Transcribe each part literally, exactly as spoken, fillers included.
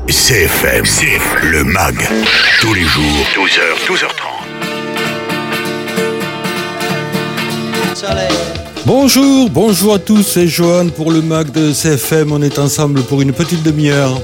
C F M, C F M, le mag, tous les jours, douze heures, douze heures trente. Bonjour, bonjour à tous, c'est Johan pour le mag de C F M. On est ensemble pour une petite demi-heure.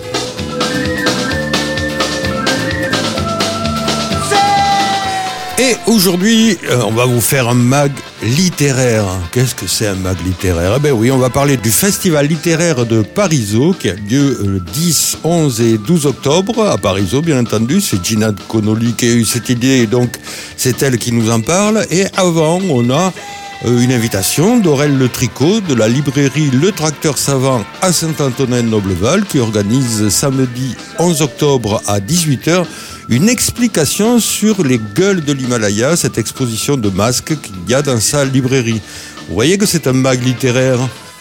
Et aujourd'hui, euh, on va vous faire un mag littéraire. Qu'est-ce que c'est un mag littéraire ? Eh bien oui, on va parler du festival littéraire de Parisot qui a lieu le dix, onze et douze octobre à Parisot, bien entendu. C'est Gina Connolly qui a eu cette idée, donc c'est elle qui nous en parle. Et avant, on a une invitation d'Aurel Le Tricot de la librairie Le Tracteur Savant à Saint-Antonin-Nobleval qui organise samedi onze octobre à dix-huit heures une explication sur les gueules de l'Himalaya, cette exposition de masques qu'il y a dans sa librairie. Vous voyez que c'est un mag littéraire.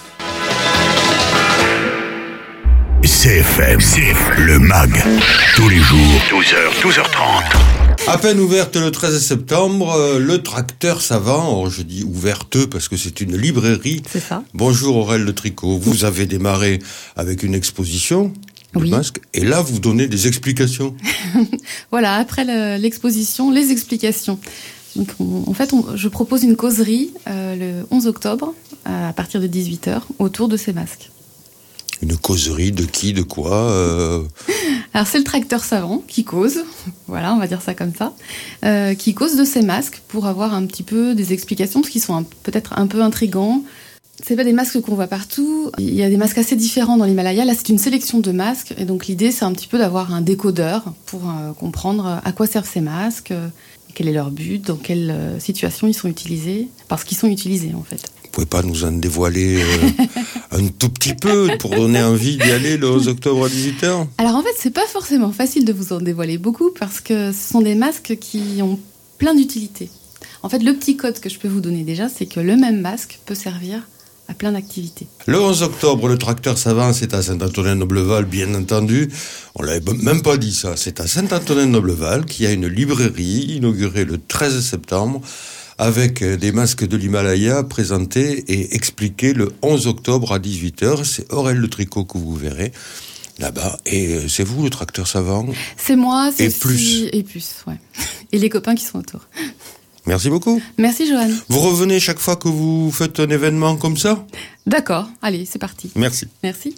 C F M, C F M, le mag, tous les jours, douze heures, douze heures trente. À peine ouverte le treize septembre, le Tracteur Savant, oh, je dis ouverte parce que c'est une librairie. C'est ça. Bonjour Aurel Le Tricot, vous avez démarré avec une exposition de oui. masques et là vous donnez des explications. Voilà, après le, l'exposition, les explications. Donc on, en fait, on, je propose une causerie euh, le onze octobre à partir de dix-huit heures autour de ces masques. Une causerie de qui, de quoi euh... Alors c'est le Tracteur Savant qui cause, voilà, on va dire ça comme ça, euh, qui cause de ces masques pour avoir un petit peu des explications, parce qu'ils sont un, peut-être un peu intrigants. C'est pas des masques qu'on voit partout, il y a des masques assez différents dans l'Himalaya. Là c'est une sélection de masques, et donc l'idée c'est un petit peu d'avoir un décodeur pour euh, comprendre à quoi servent ces masques, euh, quel est leur but, dans quelle euh, situation ils sont utilisés, parce qu'ils sont utilisés en fait. Vous pouvez pas nous en dévoiler euh, un tout petit peu pour donner envie d'y aller le onze octobre à dix-huit heures ? Alors en fait, c'est pas forcément facile de vous en dévoiler beaucoup parce que ce sont des masques qui ont plein d'utilités. En fait, le petit code que je peux vous donner déjà, c'est que le même masque peut servir à plein d'activités. Le onze octobre, le Tracteur Savant, c'est à Saint-Antonin-Nobleval, bien entendu. On l'avait même pas dit ça. C'est à Saint-Antonin-Nobleval qui a une librairie inaugurée le treize septembre. Avec des masques de l'Himalaya présentés et expliqués le onze octobre à dix-huit heures. C'est Aurel Le Tricot que vous verrez là-bas. Et c'est vous, le Tracteur Savant ? C'est moi, c'est et aussi... plus. Et plus, ouais. Et les copains qui sont autour. Merci beaucoup. Merci, Johan. Vous revenez chaque fois que vous faites un événement comme ça ? D'accord, allez, c'est parti. Merci. Merci.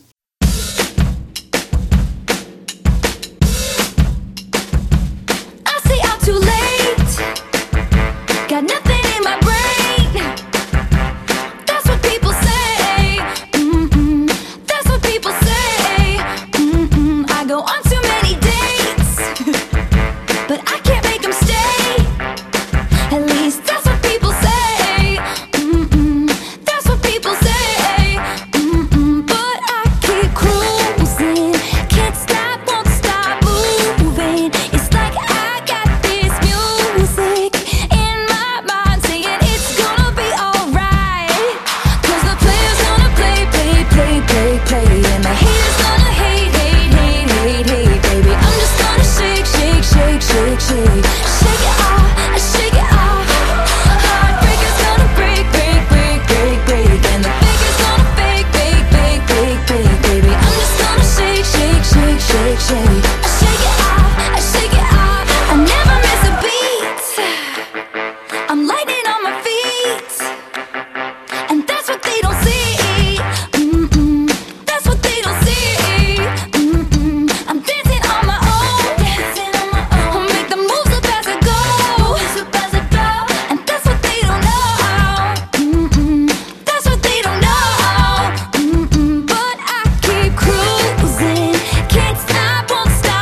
Got nothing in my brain. That's what people say. Mm-mm. That's what people say. Mm-mm. I go on too many dates, but I can't make them stay. At least that's what people say. Mm-mm. That's what people say. Mm-mm. But I keep cruising, can't stop, won't stop moving. It's like I got this music in my mind saying it's gonna be alright. Cause the player's gonna play, play, play, play, play. And the haters gonna hate, hate, hate, hate, hate, baby. I'm just gonna shake, shake, shake, shake, shake. Shake it off, shake it off. Heartbreaker's gonna break, break, break, break, break. And the faker's gonna fake, fake, fake, fake, fake, baby. I'm just gonna shake, shake, shake, shake, shake. Shake it off, shake it off. I never miss a beat. I'm lightning on my feet, and that's what they don't see. Mm-mm. That's what they don't see. Mm-mm. I'm dancing on my own, dancing on my own. I'll make the moves up as I go, up as I go. And that's what they don't know. Mm-mm. That's what they don't know. Mm-mm. But I keep cruising, can't stop, won't stop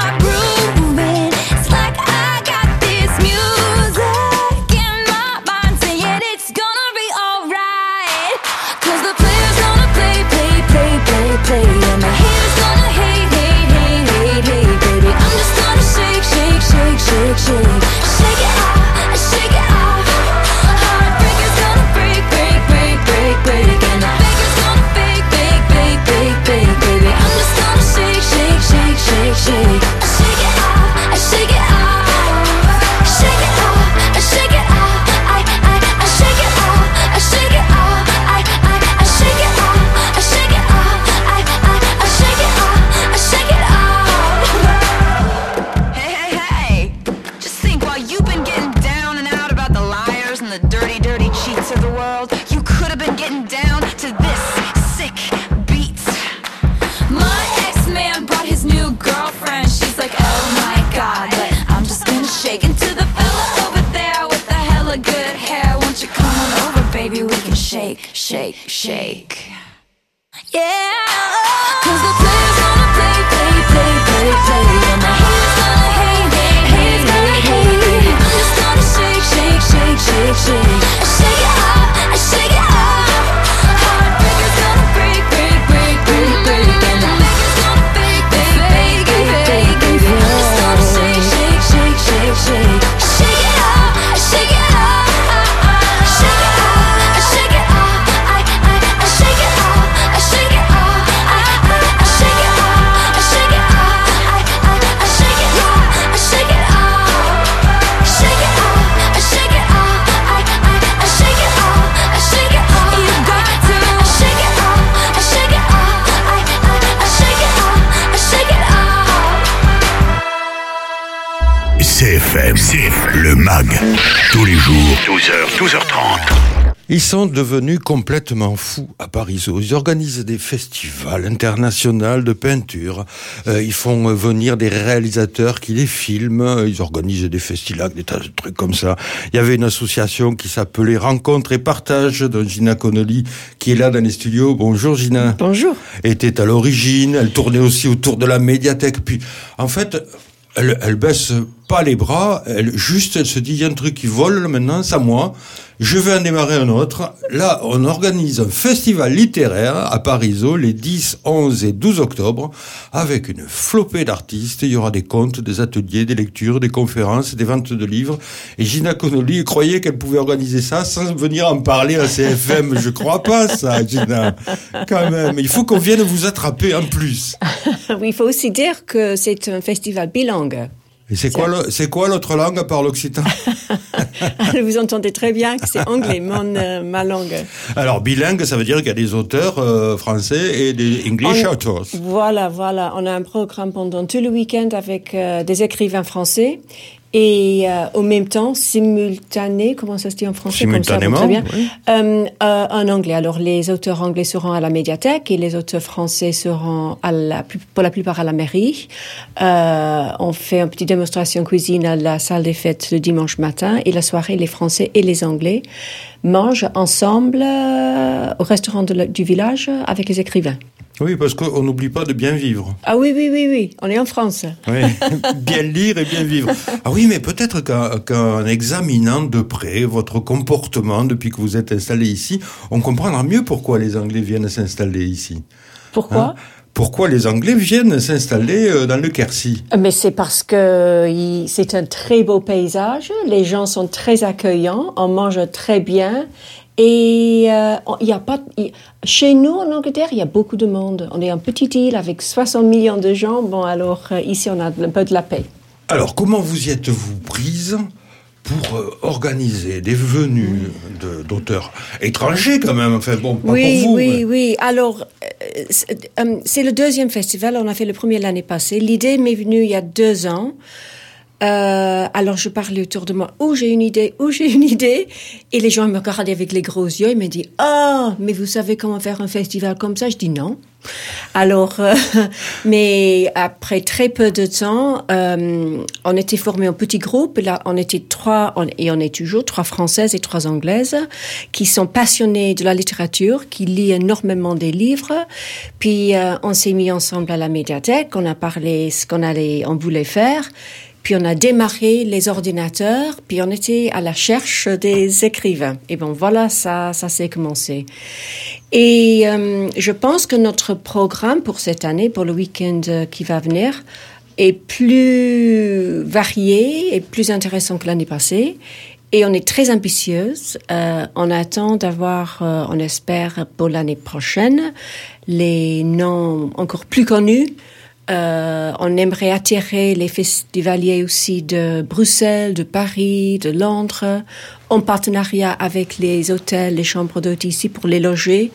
shake. Yeah, 'cause the players gonna play, play, play, play, play, and the haters gonna hate, hate, hate, hate, hate. I'm just gonna shake, shake, shake, shake, shake. I shake it off, I shake it off. Heartbreakers gonna break, break, break, break, break, and the fakers gonna fake, fake, fake, fake, fake, fake. I'm just gonna shake, shake, shake, shake, shake. I shake it off, I shake it off. I shake it off, I shake it off. I, I, I shake it off, I shake it off. I, I, I shake it off, I shake it off. I, I, I shake it off, I shake it off. Shake it off, I shake it off. I, I, I shake it off, I shake it off. You got to shake it off, I shake it off. I, I, I shake it off, I shake it off. C F M, C F M, le mag, tous les jours, douze heures, douze heures trente. Ils sont devenus complètement fous à Parisot. Ils organisent des festivals internationaux de peinture. Euh, ils font venir des réalisateurs qui les filment. Ils organisent des festivals, des tas de trucs comme ça. Il y avait une association qui s'appelait Rencontre et Partage, dont Gina Connolly, qui est là dans les studios. Bonjour Gina. Bonjour. Était à l'origine. Elle tournait aussi autour de la médiathèque. Puis, en fait, elle, elle baisse pas les bras. Elle, juste, elle se dit, il y a un truc qui vole maintenant, c'est à moi. Je vais en démarrer un autre. Là, on organise un festival littéraire à Parisot les dix, onze et douze octobre avec une flopée d'artistes. Il y aura des contes, des ateliers, des lectures, des conférences, des ventes de livres. Et Gina Connolly croyait qu'elle pouvait organiser ça sans venir en parler à C F M. Je crois pas ça, Gina. Quand même. Il faut qu'on vienne vous attraper en plus. Oui, il faut aussi dire que c'est un festival bilingue. Et c'est quoi, le, c'est quoi l'autre langue à part l'occitan? Vous entendez très bien que c'est anglais, mon, euh, ma langue. Alors, bilingue, ça veut dire qu'il y a des auteurs euh, français et des English On, authors. Voilà, voilà. On a un programme pendant tout le week-end avec euh, des écrivains français. Et euh, au même temps, simultané, comment ça se dit en français? Simultanément, comme ça, très bien. Oui. Euh, euh, en anglais. Alors, les auteurs anglais seront à la médiathèque et les auteurs français seront à la, pour la plupart à la mairie. Euh, on fait une petite démonstration cuisine à la salle des fêtes le dimanche matin et la soirée, les Français et les Anglais mangent ensemble euh, au restaurant de la, du village avec les écrivains. Oui, parce qu'on n'oublie pas de bien vivre. Ah oui, oui, oui, oui. On est en France. Oui, bien lire et bien vivre. Ah oui, mais peut-être qu'en, qu'en examinant de près votre comportement depuis que vous êtes installé ici, on comprendra mieux pourquoi les Anglais viennent s'installer ici. Pourquoi ? Hein ? Pourquoi les Anglais viennent s'installer dans le Quercy? Mais c'est parce que il, c'est un très beau paysage, les gens sont très accueillants, on mange très bien. Et euh, il y a pas, y, chez nous en Angleterre, il y a beaucoup de monde. On est une petite île avec soixante millions de gens. Bon, alors euh, ici, on a un peu de la paix. Alors, comment vous y êtes-vous prise pour euh, organiser des venues de, d'auteurs étrangers quand même? Enfin bon, pas oui, pour vous. Oui, mais... oui. Alors, euh, c'est, euh, c'est le deuxième festival. On a fait le premier l'année passée. L'idée m'est venue il y a deux ans. Euh, alors je parlais autour de moi, oh j'ai une idée, oh j'ai une idée, et les gens me regardaient avec les gros yeux, ils me disent, ah, oh, mais vous savez comment faire un festival comme ça? Je dis non. Alors, euh, mais après très peu de temps, euh, on était formés en petits groupes. Là, on était trois, on, et on est toujours trois Françaises et trois Anglaises qui sont passionnées de la littérature, qui lisent énormément des livres. Puis euh, on s'est mis ensemble à la médiathèque, on a parlé ce qu'on allait, on voulait faire. Puis on a démarré les ordinateurs, puis on était à la recherche des écrivains. Et bon, voilà, ça, ça s'est commencé. Et euh, je pense que notre programme pour cette année, pour le week-end qui va venir, est plus varié et plus intéressant que l'année passée. Et on est très ambitieuse. Euh, on attend d'avoir, euh, on espère pour l'année prochaine, les noms encore plus connus. Euh, on aimerait attirer les festivaliers aussi de Bruxelles, de Paris, de Londres, en partenariat avec les hôtels, les chambres d'hôtes ici pour les loger.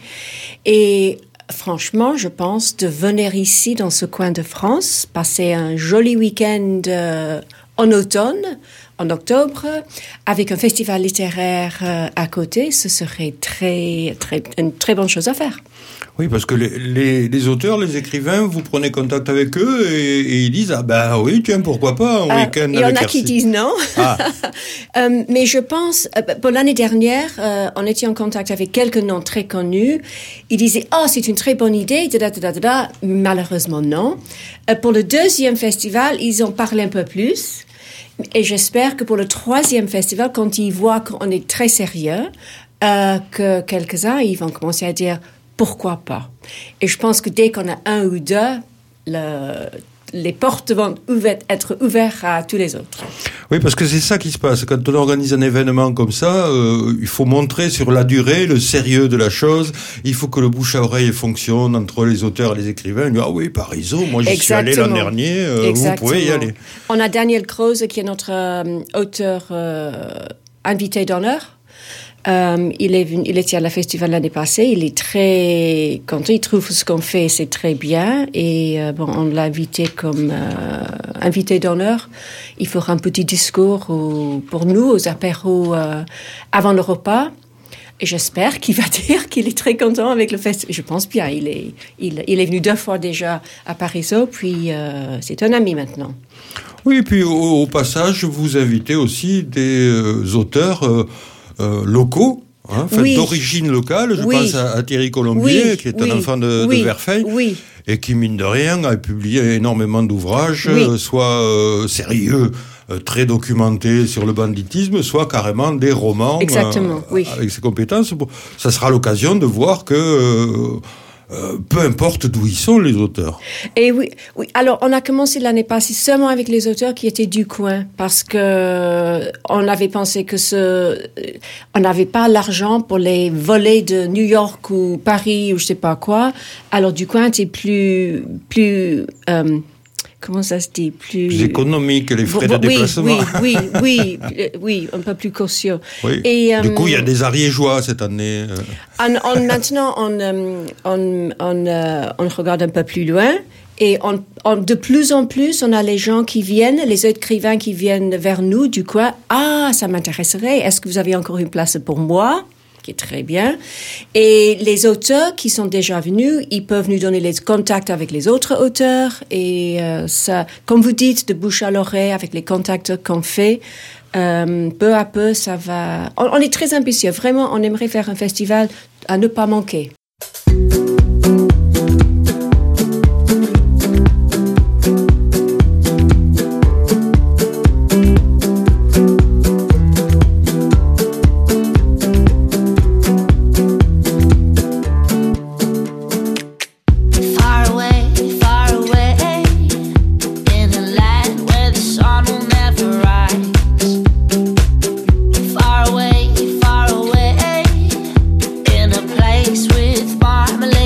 Et franchement, je pense de venir ici dans ce coin de France, passer un joli week-end euh, en automne. en octobre, avec un festival littéraire euh, à côté, ce serait très, très, une très bonne chose à faire. Oui, parce que les, les, les auteurs, les écrivains, vous prenez contact avec eux et, et ils disent « Ah ben oui, tiens, pourquoi pas un Euh, week-end Il y en avec a R C. qui disent non. Ah. Euh, mais je pense, euh, pour l'année dernière, euh, on était en contact avec quelques noms très connus. Ils disaient, oh, c'est une très bonne idée, da, da, da, da, da. Malheureusement, non. Euh, pour le deuxième festival, ils ont parlé un peu plus. Et j'espère que pour le troisième festival, quand ils voient qu'on est très sérieux, euh, que quelques-uns, ils vont commencer à dire, pourquoi pas? Et je pense que dès qu'on a un ou deux, le, les portes vont ouvert, être ouvertes à tous les autres. Oui, parce que c'est ça qui se passe. Quand on organise un événement comme ça, euh, il faut montrer sur la durée le sérieux de la chose. Il faut que le bouche à oreille fonctionne entre les auteurs et les écrivains. Ah oui, Parizeau, moi j'y suis allé l'an dernier, euh, vous pouvez y aller. On a Daniel Croze qui est notre euh, auteur euh, invité d'honneur. Euh, il est venu, il était à la festival l'année passée. Il est très content. Il trouve ce qu'on fait, c'est très bien. Et euh, bon, on l'a invité comme euh, invité d'honneur. Il fera un petit discours au, pour nous aux apéros euh, avant le repas. Et j'espère qu'il va dire qu'il est très content avec le festival. Je pense bien. Il est, il, il est venu deux fois déjà à Parizeau, puis euh, c'est un ami maintenant. Oui, et puis au, au passage, vous invitez aussi des euh, auteurs euh, Euh, locaux, hein, oui. d'origine locale. Je oui. pense à, à Thierry Colombier, oui. qui est oui. un enfant de, oui. de Verfeil, oui. et qui, mine de rien, a publié énormément d'ouvrages, oui. euh, soit euh, sérieux, euh, très documentés sur le banditisme, soit carrément des romans. Exactement, euh, oui. Avec ses compétences. Bon, ça sera l'occasion de voir que... Euh, Euh, peu importe d'où ils sont, les auteurs. Et oui, oui. Alors, on a commencé l'année passée seulement avec les auteurs qui étaient du coin, parce que on avait pensé que ce, on n'avait pas l'argent pour les voler de New York ou Paris ou je sais pas quoi. Alors, du coin, c'est plus, plus, euh, comment ça se dit, plus... Plus économique, les frais oui, de déplacement. Oui, oui, oui, oui, oui, un peu plus caution. Oui. Et, euh, du coup, il y a des Ariégeois cette année. On, on, maintenant, on, on, on, euh, on regarde un peu plus loin. Et on, on, de plus en plus, on a les gens qui viennent, les écrivains qui viennent vers nous du coin. Ah, ça m'intéresserait. Est-ce que vous avez encore une place pour moi? Qui est très bien. Et les auteurs qui sont déjà venus, ils peuvent nous donner les contacts avec les autres auteurs. Et euh, ça, comme vous dites, de bouche à l'oreille avec les contacts qu'on fait, euh, peu à peu, ça va... On, on est très ambitieux. Vraiment, on aimerait faire un festival à ne pas manquer. Far away, far away, in a place with marmalade.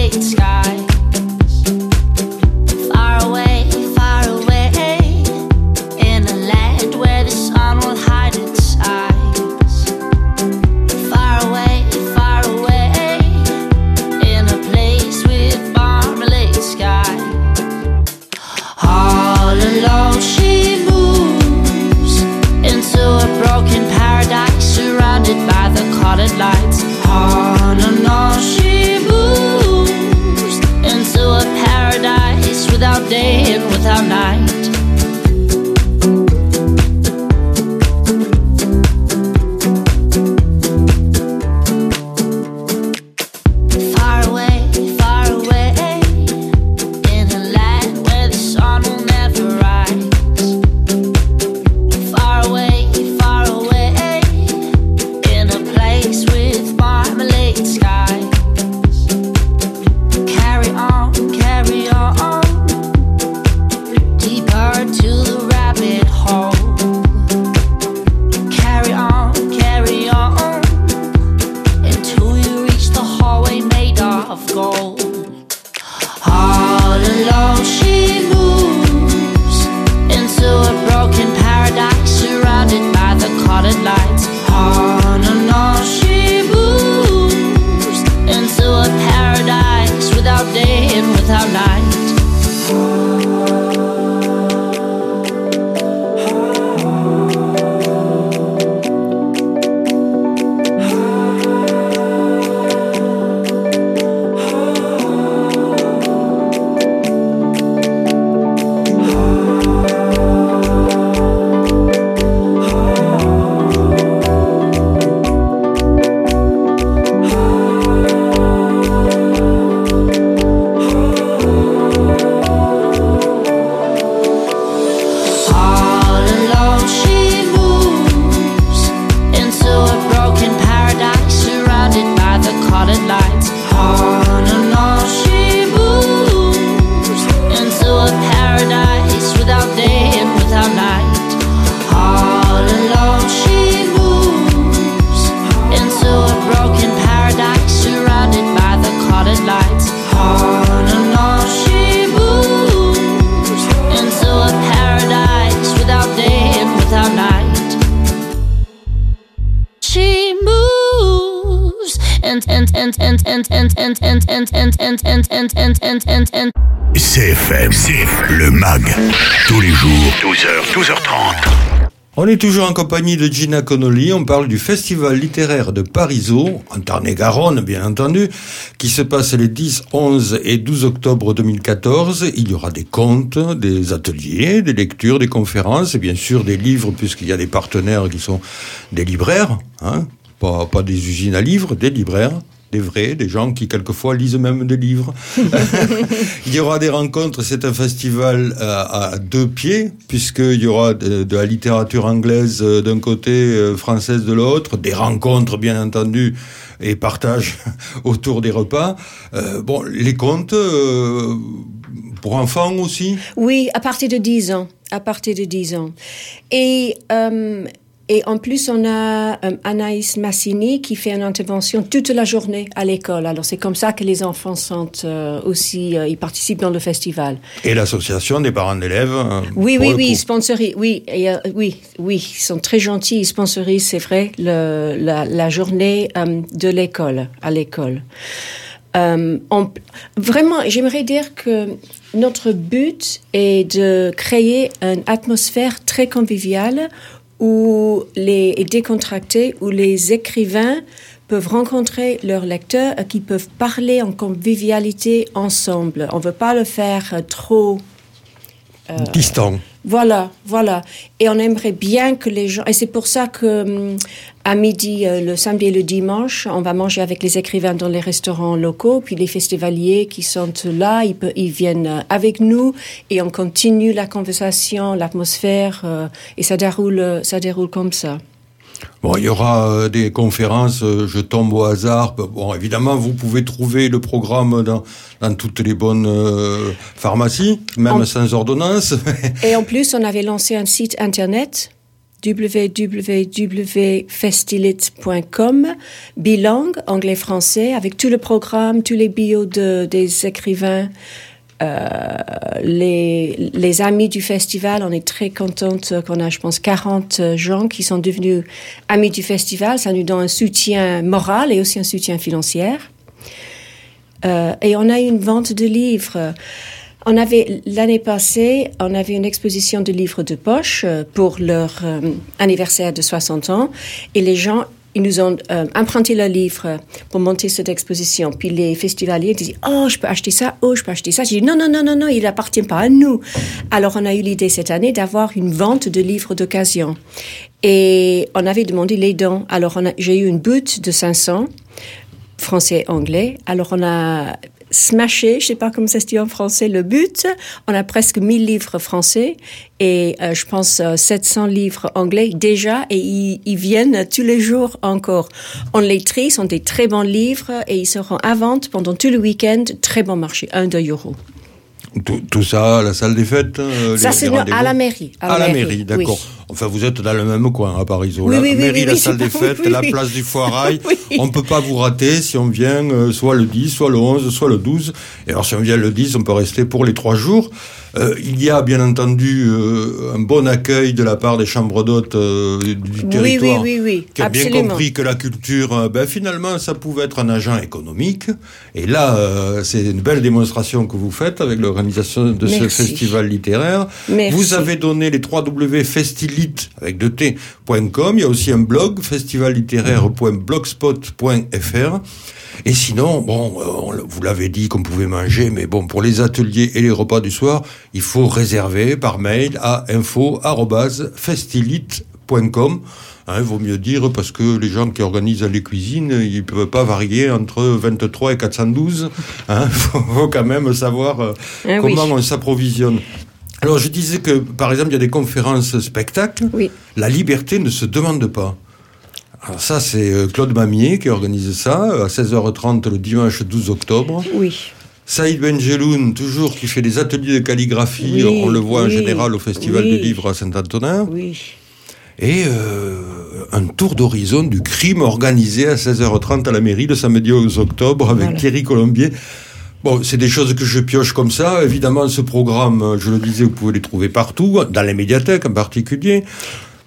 C F M, C F M, le mag, tous les jours, douze heures, douze heures trente. On est toujours en compagnie de Gina Connolly. On parle du festival littéraire de Parisot, en Tarn-et-Garonne, bien entendu, qui se passe les dix, onze et douze octobre deux mille quatorze. Il y aura des contes, des ateliers, des lectures, des conférences, et bien sûr des livres, puisqu'il y a des partenaires qui sont des libraires, hein, pas, pas des usines à livres, des libraires. Des vrais, des gens qui quelquefois lisent même des livres. Il y aura des rencontres, c'est un festival à, à deux pieds, puisqu'il y aura de, de la littérature anglaise d'un côté, française de l'autre, des rencontres bien entendu, et partage autour des repas. Euh, bon, les contes, euh, pour enfants aussi ? Oui, à partir de dix ans. À partir de dix ans. Et... Euh, Et en plus, on a euh, Anaïs Massini qui fait une intervention toute la journée à l'école. Alors, c'est comme ça que les enfants sont euh, aussi, euh, ils participent dans le festival. Et l'association des parents d'élèves euh, Oui, oui, oui, ils sponsorisent, oui, et, euh, oui, oui, ils sont très gentils, ils sponsorisent, c'est vrai, le, la, la journée euh, de l'école, à l'école. Euh, on, vraiment, j'aimerais dire que notre but est de créer une atmosphère très conviviale où les et décontractés, où les écrivains peuvent rencontrer leurs lecteurs et qui peuvent parler en convivialité ensemble. On ne veut pas le faire trop euh, distant. Voilà, voilà. Et on aimerait bien que les gens... Et c'est pour ça que à midi, le samedi et le dimanche, on va manger avec les écrivains dans les restaurants locaux, puis les festivaliers qui sont là, ils, peut, ils viennent avec nous et on continue la conversation, l'atmosphère, euh, et ça déroule, ça déroule comme ça. Bon, il y aura euh, des conférences, euh, je tombe au hasard. Bon, évidemment, vous pouvez trouver le programme dans, dans toutes les bonnes euh, pharmacies, même en... sans ordonnance. Et en plus, on avait lancé un site internet, w w w point festilit point com, bilingue, anglais-français, avec tout le programme, tous les bios de, des écrivains. Euh, les, les amis du festival, on est très contente qu'on a, je pense, quarante gens qui sont devenus amis du festival. Ça nous donne un soutien moral et aussi un soutien financier. Euh, et on a eu une vente de livres. On avait, l'année passée, on avait une exposition de livres de poche pour leur euh, anniversaire de soixante ans. Et les gens, ils nous ont euh, emprunté le livre pour monter cette exposition. Puis les festivaliers disaient « Oh, je peux acheter ça, oh, je peux acheter ça. » J'ai dit « Non, non, non, non, non, il n'appartient pas à nous. » Alors, on a eu l'idée cette année d'avoir une vente de livres d'occasion. Et on avait demandé les dons. Alors, on a, j'ai eu une butte de cinq cents, français et anglais. Alors, on a smashé, je sais pas comment ça se dit en français, le but. On a presque mille livres français et euh, je pense euh, sept cents livres anglais déjà et ils, ils viennent tous les jours encore. On les trie, sont des très bons livres et ils seront à vente pendant tout le week-end. Très bon marché, un, deux euros. Tout, tout ça à la salle des fêtes euh, Ça, les, c'est les à la mairie. À, à la mairie, mairie d'accord. Oui. Enfin, vous êtes dans le même coin, à Parisot. Oui, la oui, mairie, oui, la oui, salle des pas... fêtes, oui, la oui. place du Foirail. Oui. On ne peut pas vous rater si on vient euh, soit le dix, soit le onze, soit le douze. Et alors, si on vient le dix, on peut rester pour les trois jours. Euh, il y a bien entendu euh, un bon accueil de la part des chambres d'hôtes euh, du territoire, oui, oui, oui, oui. qui a Absolument. bien compris que la culture, euh, ben, finalement, ça pouvait être un agent économique. Et là, euh, c'est une belle démonstration que vous faites avec l'organisation de Merci. ce festival littéraire. Merci. Vous avez donné les w w w point festilit avec deux t point com. Il y a aussi un blog, festival littéraire point blogspot point f r. Et sinon, bon, on, vous l'avez dit qu'on pouvait manger, mais bon, pour les ateliers et les repas du soir, il faut réserver par mail à info arobase festilit point com. Hein, il vaut mieux dire parce que les gens qui organisent les cuisines, ils ne peuvent pas varier entre vingt-trois et quatre cent douze. Hein, faut, faut quand même savoir euh, ah, comment oui. on s'approvisionne. Alors, je disais que, par exemple, il y a des conférences spectacles. Oui. La liberté ne se demande pas. Alors ça, c'est Claude Mamier qui organise ça, à seize heures trente le dimanche douze octobre. Oui. Saïd Benjeloun, toujours, qui fait des ateliers de calligraphie, oui, on le voit oui, en général au Festival oui. du Livre à Saint-Antonin. Oui. Et euh, un tour d'horizon du crime organisé à seize heures trente à la mairie le samedi onze octobre avec voilà. Thierry Colombier. Bon, c'est des choses que je pioche comme ça. Évidemment, ce programme, je le disais, vous pouvez les trouver partout, dans les médiathèques en particulier.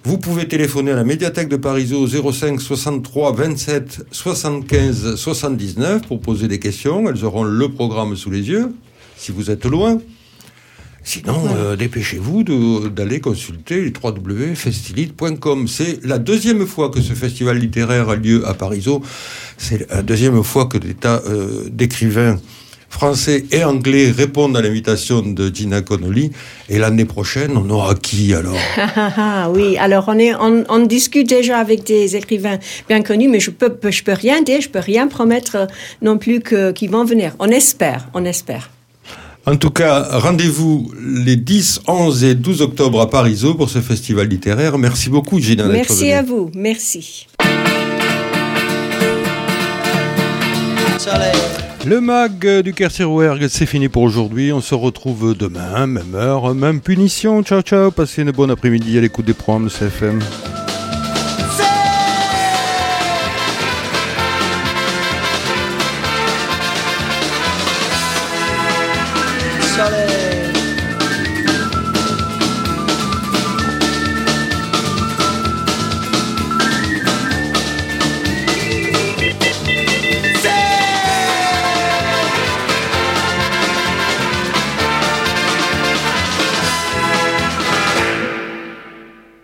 Vous pouvez téléphoner à la médiathèque de Parisot au zéro cinq soixante-trois vingt-sept soixante-quinze soixante-dix-neuf pour poser des questions. Elles auront le programme sous les yeux, si vous êtes loin. Sinon, euh, dépêchez-vous de, d'aller consulter le w w w point festilite point com. C'est la deuxième fois que ce festival littéraire a lieu à Parisot. C'est la deuxième fois que des tas euh, d'écrivains français et anglais répondent à l'invitation de Gina Connolly. Et l'année prochaine, on aura qui alors? Ah oui, alors on, est, on, on discute déjà avec des écrivains bien connus, mais je peux, je peux rien dire, je peux rien promettre non plus que, qu'ils vont venir. On espère, on espère. En tout cas, rendez-vous les dix, onze et douze octobre à Parisot pour ce festival littéraire. Merci beaucoup, Gina, d'être venue. Merci à vous, merci. Le mag du Kersirouergue, c'est fini pour aujourd'hui. On se retrouve demain, même heure, même punition. Ciao, ciao. Passez une bonne après-midi à l'écoute des programmes de C F M.